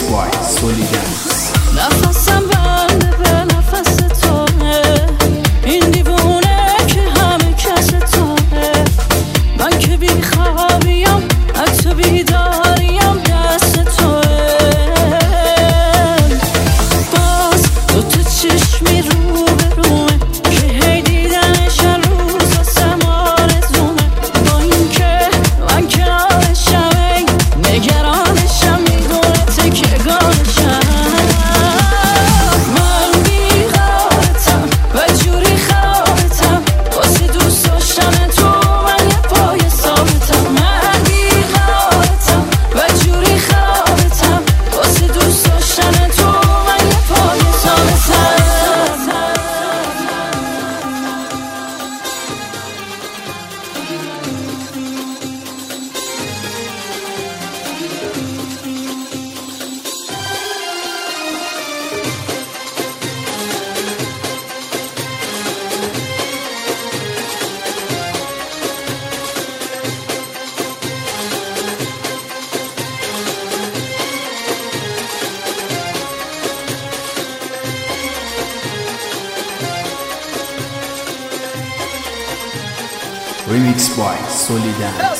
by Solidance. نفسم بنده به نفس توه، این دیوونه که همه کس توه. من که بی خوابیم حتی بیداریم دست توه. باز دوتا چشمی رو به رومه که هی دیدنش هر روز واسم آرزومه. با این که من کنارشم ای نگرانشم، میدونه تکیه‌گاهشم. من بی‌قرارتم و جوری خرابتم، واسه دوست داشتن تو من یه پای ثابتم. من بی‌قرارتم و جوری خرابتم، واسه دوست داشتن تو من یه پای ثابتم. Remix by Solidance.